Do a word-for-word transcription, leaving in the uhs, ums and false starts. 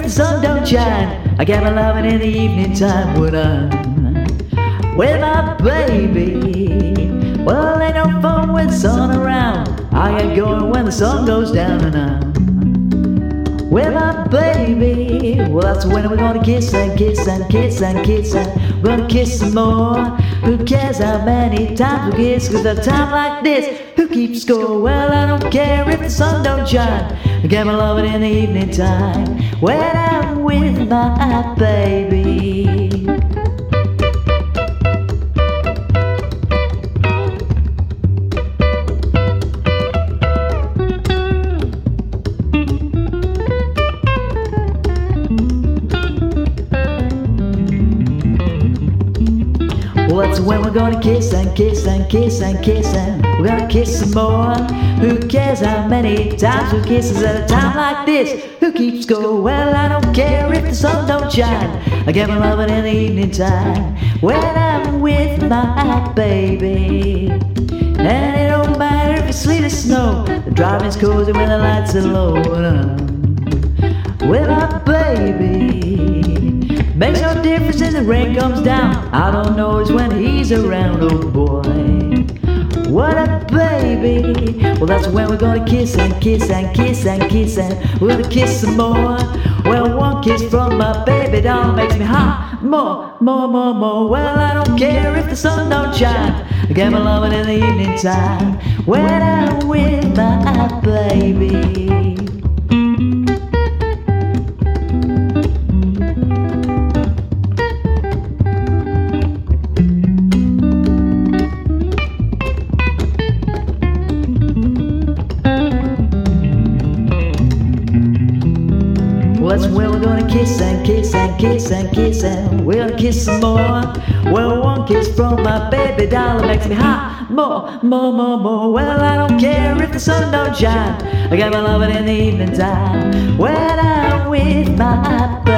the sun don't shine. I get my loving in the evening time when I'm with my baby. Well, ain't no fun with sun around. I get going when the sun goes down and I'm with my baby. Well, that's when we're gonna kiss and kiss and kiss and kiss and we're gonna kiss some more. Who cares how many times we kiss? Cause at a time like this, who keeps score? Well, I don't care if the sun don't shine. I get my loving in the evening time when I'm with my baby. Well, that's when we're gonna kiss and kiss and kiss and kiss and we're gonna kiss some more. Who cares how many times we kiss us at a time like this? Who keeps score? Well, I don't care if the sun don't shine. I get my loving in the evening time when I'm with my baby. And it don't matter if it's sleet or snow, the driving's cozy when the lights are low. And I'm with my baby. Makes no difference if the rain comes down. I don't know it's when he's around, oh boy. What a baby. Well, that's when we're gonna kiss and kiss and kiss and kiss and we're gonna kiss some more. Well, one kiss from my baby doll makes me hot. More, more, more, more. Well, I don't care if the sun don't shine. I get my loving in the evening time when I'm with my baby. Well, that's when we're gonna kiss and kiss and kiss and kiss and we're gonna kiss some more. Well, one kiss from my baby doll makes me hot. More, more, more, more. Well, I don't care if the sun don't shine. I get my loving in the evening time when I'm with my